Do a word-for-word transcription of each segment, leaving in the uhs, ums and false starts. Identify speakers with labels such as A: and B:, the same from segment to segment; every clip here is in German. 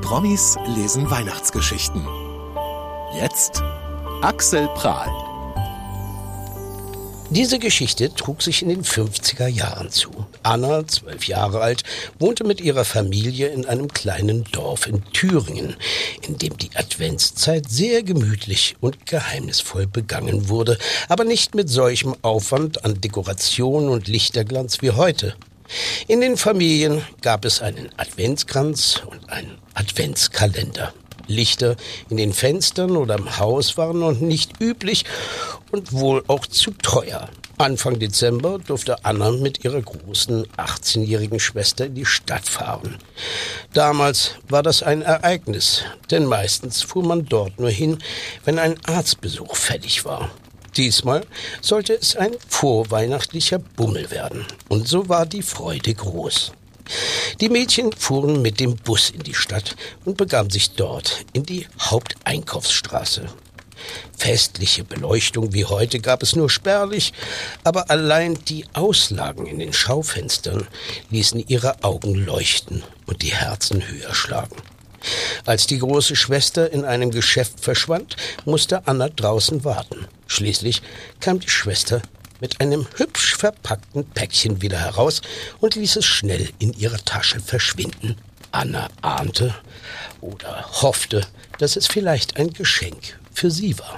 A: Promis lesen Weihnachtsgeschichten. Jetzt Axel Prahl.
B: Diese Geschichte trug sich in den fünfziger Jahren zu. Anna, zwölf Jahre alt, wohnte mit ihrer Familie in einem kleinen Dorf in Thüringen, in dem die Adventszeit sehr gemütlich und geheimnisvoll begangen wurde, aber nicht mit solchem Aufwand an Dekoration und Lichterglanz wie heute. In den Familien gab es einen Adventskranz und einen Adventskalender. Lichter in den Fenstern oder im Haus waren noch nicht üblich und wohl auch zu teuer. Anfang Dezember durfte Anna mit ihrer großen achtzehnjährigen Schwester in die Stadt fahren. Damals war das ein Ereignis, denn meistens fuhr man dort nur hin, wenn ein Arztbesuch fällig war. Diesmal sollte es ein vorweihnachtlicher Bummel werden, und so war die Freude groß. Die Mädchen fuhren mit dem Bus in die Stadt und begaben sich dort in die Haupteinkaufsstraße. Festliche Beleuchtung wie heute gab es nur spärlich, aber allein die Auslagen in den Schaufenstern ließen ihre Augen leuchten und die Herzen höher schlagen. Als die große Schwester in einem Geschäft verschwand, musste Anna draußen warten. Schließlich kam die Schwester mit einem hübsch verpackten Päckchen wieder heraus und ließ es schnell in ihrer Tasche verschwinden. Anna ahnte oder hoffte, dass es vielleicht ein Geschenk für sie war.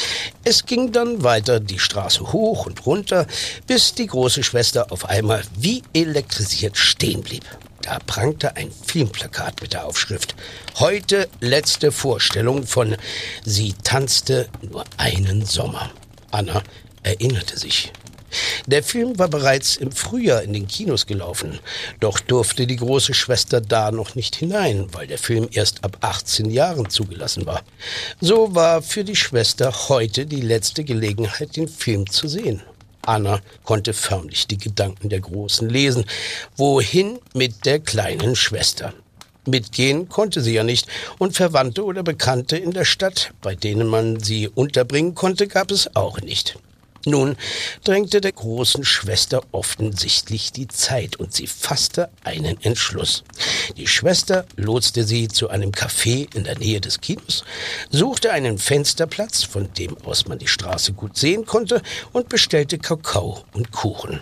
B: Es ging dann weiter die Straße hoch und runter, bis die große Schwester auf einmal wie elektrisiert stehen blieb. Da prangte ein Filmplakat mit der Aufschrift: Heute letzte Vorstellung von Sie tanzte nur einen Sommer. Anna erinnerte sich. Der Film war bereits im Frühjahr in den Kinos gelaufen, doch durfte die große Schwester da noch nicht hinein, weil der Film erst ab achtzehn Jahren zugelassen war. So war für die Schwester heute die letzte Gelegenheit, den Film zu sehen. Anna konnte förmlich die Gedanken der Großen lesen. Wohin mit der kleinen Schwester? Mitgehen konnte sie ja nicht, und Verwandte oder Bekannte in der Stadt, bei denen man sie unterbringen konnte, gab es auch nicht. Nun drängte der großen Schwester offensichtlich die Zeit, und sie fasste einen Entschluss. Die Schwester lotste sie zu einem Café in der Nähe des Kinos, suchte einen Fensterplatz, von dem aus man die Straße gut sehen konnte, und bestellte Kakao und Kuchen.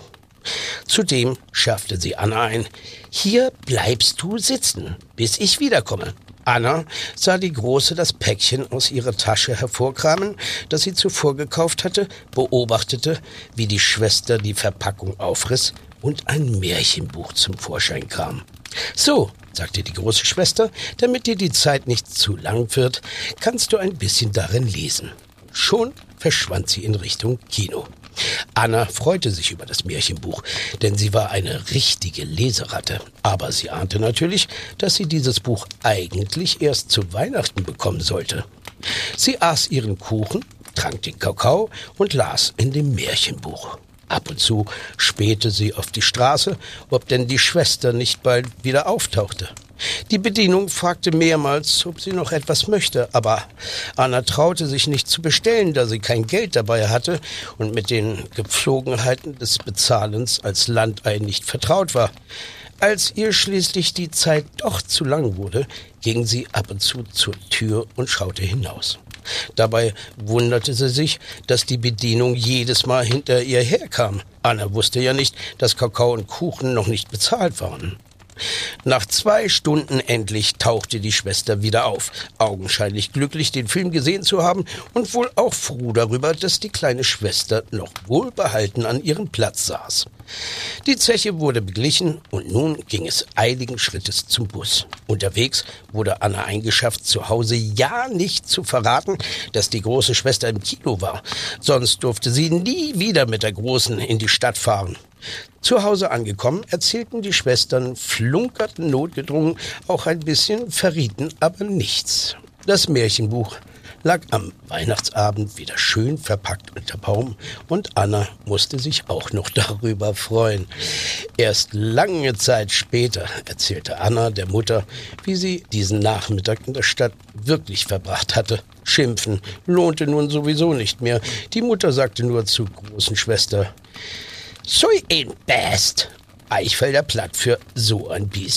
B: Zudem schärfte sie Anna ein: Hier bleibst du sitzen, bis ich wiederkomme. Anna sah die Große das Päckchen aus ihrer Tasche hervorkramen, das sie zuvor gekauft hatte, beobachtete, wie die Schwester die Verpackung aufriss und ein Märchenbuch zum Vorschein kam. So, sagte die große Schwester, damit dir die Zeit nicht zu lang wird, kannst du ein bisschen darin lesen. Schon verschwand sie in Richtung Kino. Anna freute sich über das Märchenbuch, denn sie war eine richtige Leseratte. Aber sie ahnte natürlich, dass sie dieses Buch eigentlich erst zu Weihnachten bekommen sollte. Sie aß ihren Kuchen, trank den Kakao und las in dem Märchenbuch. Ab und zu spähte sie auf die Straße, ob denn die Schwester nicht bald wieder auftauchte. Die Bedienung fragte mehrmals, ob sie noch etwas möchte, aber Anna traute sich nicht zu bestellen, da sie kein Geld dabei hatte und mit den Gepflogenheiten des Bezahlens als Landei nicht vertraut war. Als ihr schließlich die Zeit doch zu lang wurde, ging sie ab und zu zur Tür und schaute hinaus. Dabei wunderte sie sich, dass die Bedienung jedes Mal hinter ihr herkam. Anna wusste ja nicht, dass Kakao und Kuchen noch nicht bezahlt waren. Nach zwei Stunden endlich tauchte die Schwester wieder auf, augenscheinlich glücklich, den Film gesehen zu haben und wohl auch froh darüber, dass die kleine Schwester noch wohlbehalten an ihrem Platz saß. Die Zeche wurde beglichen und nun ging es eiligen Schrittes zum Bus. Unterwegs wurde Anna eingeschafft, zu Hause ja nicht zu verraten, dass die große Schwester im Kino war. Sonst durfte sie nie wieder mit der Großen in die Stadt fahren. Zu Hause angekommen, erzählten die Schwestern, flunkerten notgedrungen auch ein bisschen, verrieten aber nichts. Das Märchenbuch lag am Weihnachtsabend wieder schön verpackt unter Baum und Anna musste sich auch noch darüber freuen. Erst lange Zeit später erzählte Anna der Mutter, wie sie diesen Nachmittag in der Stadt wirklich verbracht hatte. Schimpfen lohnte nun sowieso nicht mehr. Die Mutter sagte nur zur großen Schwester: So ein Best. Eichfelder Platt für so ein Biest.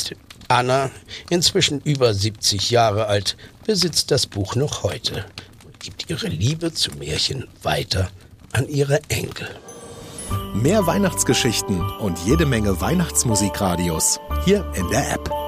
B: Anna, inzwischen über siebzig Jahre alt, besitzt das Buch noch heute und gibt ihre Liebe zu Märchen weiter an ihre Enkel.
A: Mehr Weihnachtsgeschichten und jede Menge Weihnachtsmusikradios hier in der App.